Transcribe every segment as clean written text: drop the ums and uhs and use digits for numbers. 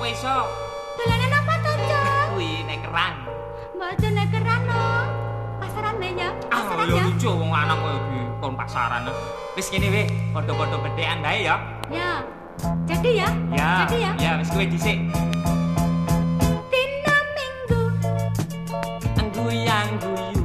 kowe iso. Dolanan apa to, Cok? Kuwi nek keran. Mboten nek keran no. Pasaran wae ya. Pasaran ya. ya. Lucu wong lanang koyo iki kon pasaran. Wis kene we, padha-padha bedhekan bae ya. Ya. Jadi ya? Ya. Jadi ya? Ya, wis kowe dhisik. Dina Minggu. Angguyang-guyu.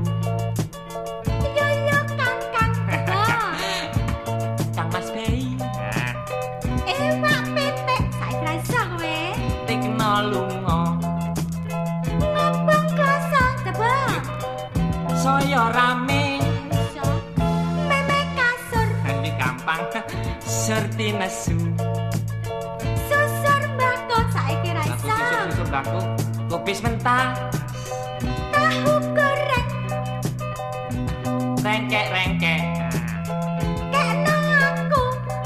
Yoyo Kangkang. Wah. Kang Mas Bei. Nah, Ewak petek saiki ra iso kowe. tekno lunga. Ngobong kloso coba. Saya rame. Iso. Meme kasur. Ini gampang. Serti nesu. Susur mbako saiki ra iso. Susur baku. Kubis mentah. Tahu goreng. Rengkek-rengkek. Kekno aku.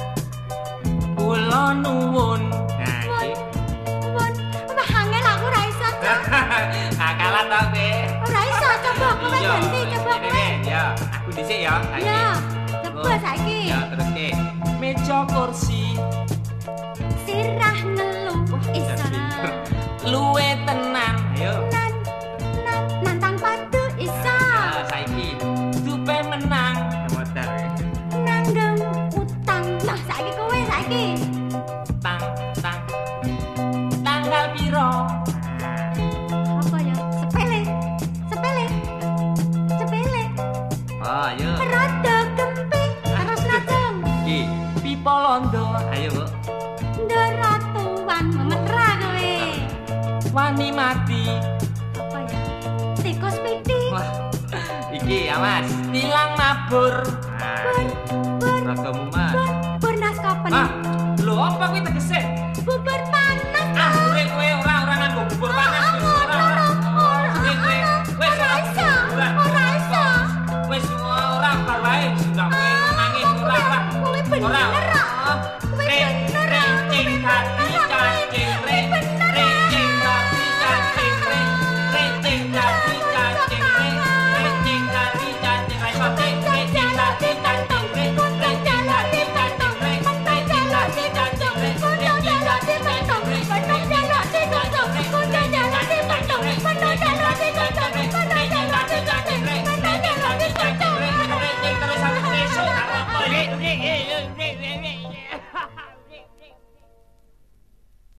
Kula nuwun. Nah, Won. iki. Won. Wah angel aku ra iso, Cok. Akalan ta kowe? Ora iso coba kowe Iya. ganti coba Ini, kowe. ya, aku dhisik ya. saiki. Ya. Coba saiki. Ya, terus ke. Meja kursi. Sirah ngeluh. Wah, iso. Luwe tenan. Ayo. Nantang padu iso. Ya, saiki. Dupe menang. Motor. Nanggem utang. Lah saiki kowe saiki. Tang tang. Tanggal piro? Apa ya? Sepele. Sepele. Sepele. Oh, ayo. Rada gempi terus najeng. Iki, pipo londo. Ayo, Bu. Nderatuan memetra kowe. Wani mati. Apa ya? Tikus piti. Wah. Iki, awas. Tilang mabur. Nah, Bur. ragamu mah. Bur naskapen. Ah, lho apa kuwi tegese?